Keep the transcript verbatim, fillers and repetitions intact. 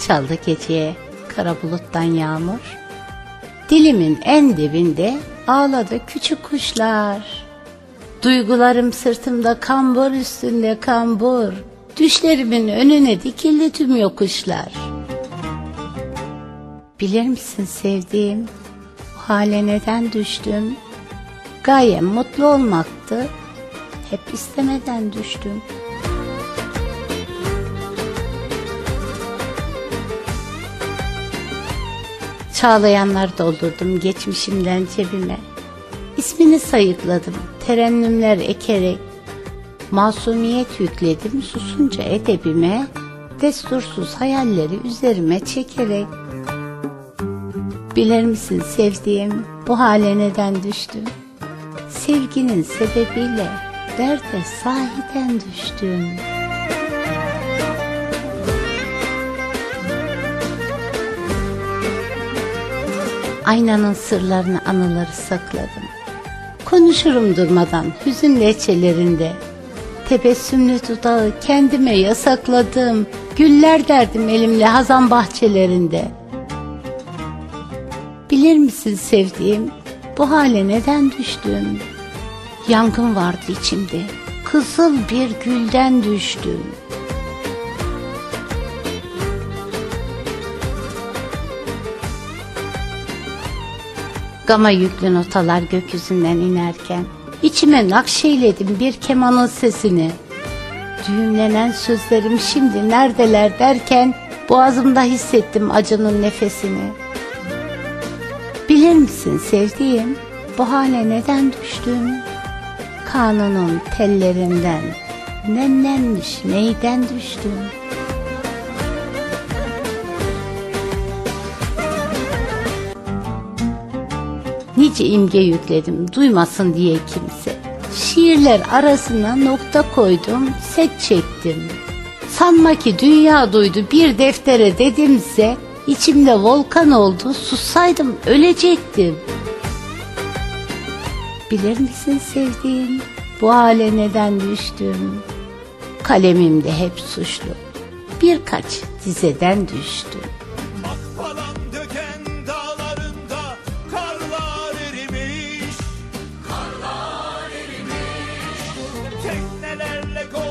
çaldı geceye kara buluttan yağmur. Dilimin en dibinde ağladı küçük kuşlar. Duygularım sırtımda kambur üstünde kambur. Düşlerimin önüne dikildi tüm yokuşlar. Bilir misin sevdiğim, bu hale neden düştüm? Gayem mutlu olmaktı, hep istemeden düştüm. Çağlayanlar doldurdum geçmişimden cebime. İsmini sayıkladım terennümler ekerek. Masumiyet yükledim susunca edebime. Destursuz hayalleri üzerime çekerek. Bilir misin sevdiğim, bu hale neden düştüm? Sevginin sebebiyle derde sahiden düştüm. Aynanın sırlarını, anıları sakladım. Konuşurum durmadan hüzün leçelerinde. Tebessümlü dudağı kendime yasakladım. Güller derdim elimle hazan bahçelerinde. Bilir misin sevdiğim, bu hale neden düştüm? Yangın vardı içimde, kızıl bir gülden düştüm. Gama yüklü notalar gökyüzünden inerken, içime nakşeyledim bir kemanın sesini. Düğümlenen sözlerim şimdi neredeler derken, boğazımda hissettim acının nefesini. Bilir misin sevdiğim, bu hale neden düştüm? Kanunun tellerinden, nemlenmiş neyden düştüm? Nice imge yükledim duymasın diye kimse. Şiirler arasına nokta koydum, set çektim. Sanma ki dünya duydu bir deftere dedimse, içimde volkan oldu, sussaydım ölecektim. Bilir misin sevdiğim, bu hale neden düştüm? Kalemimde hep suçlu, birkaç dizeden düştüm. Bak falan döken dağlarında karlar erimiş, karlar erimiş. Teknelerle